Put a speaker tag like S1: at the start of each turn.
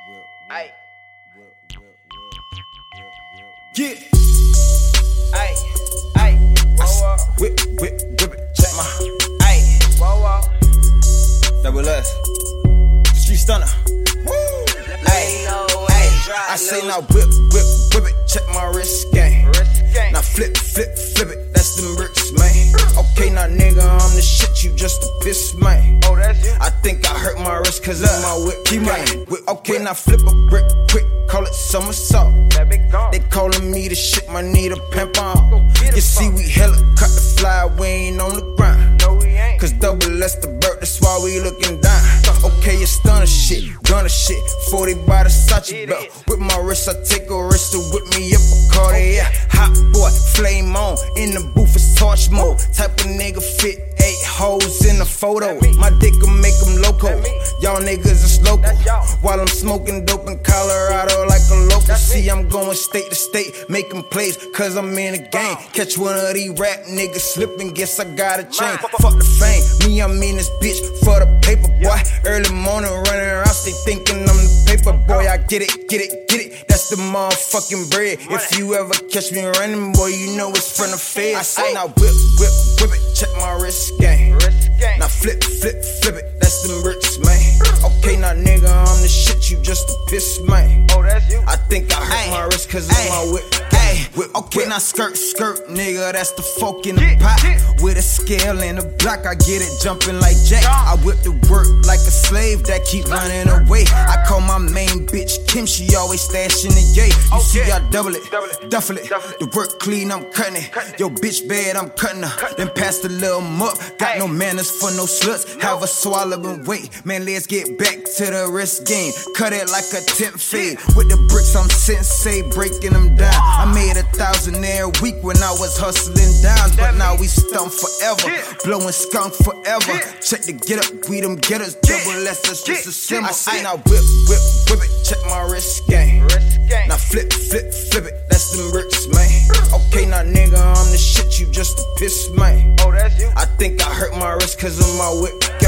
S1: Ay.
S2: Yeah.
S1: Ay. Ay. Whoa, whoa.
S2: Whip it, check my
S1: Ay. Whoa, whoa.
S2: double S. Street stunner. Woo.
S1: Ay.
S2: Ay. I say now whip it, check my wrist game. Now flip it, that's them bricks, man. Okay, now nigga, I'm the shit, you just a piss, man.
S1: Oh, that's you.
S2: I think I hurt my wrist cause of my whip, man. Okay, now flip a brick quick, call it somersault.
S1: That big gone.
S2: They calling me the shit, my need a pimp on. You see, we hella cut the fly, we ain't on the grind.
S1: No, we ain't.
S2: Cause double S the bird, that's why we looking down. Okay, it's stunner shit, gunner shit, 40 by the Sachi belt. With my wrist, I take a risk to whip me up a Cartier. Hot boy, flame on, in the booth it's torch mode. Type of nigga fit 8 hoes in a photo. My dick will make them loco. Y'all niggas is local. While I'm smoking dope in Colorado like a local. See, I'm going state to state, making plays, cause I'm in the game. Catch one of these rap niggas slipping, guess I got a chain. Fuck the fame, me, I'm in this bitch for the paper, boy. Early morning running around, they thinking I'm the paper boy. I get it, that's the motherfucking bread. If you ever catch me running, boy, you know it's from the feds. I say now whip it, check my wrist game. Now flip it, that's them bricks, man. Okay, now nigga, I'm the shit, you just a piss, man.
S1: Oh, that's you.
S2: I think I hurt my wrist cause of my whip. Okay, now skirt, nigga, that's the folk in the pot. With a scale and a block, I get it jumping like Jack. I whip the work like a slave that keep running away. I call my main bitch Kim, she always stashing the gay. You see, I double it, duffle it. The work clean, I'm cutting it. Yo, bitch bad, I'm cutting her. Then pass the little mup. Got no manners for no sluts. Have a swallow and wait. Man, let's get back to the wrist game. Cut it like a tent fade. With the bricks, I'm sensei, breaking them down. I made 1,000 every week when I was hustling down. But now we stump forever. Blowing skunk forever. Check the get up, we them getters. Double S, that's just a symbol. I say now whip it, check my wrist game. Now flip it, that's them bricks, man. Okay, now nigga, I'm the shit, you just a piss, man.
S1: Oh, that's you.
S2: I think I hurt my wrist cause of my whip game.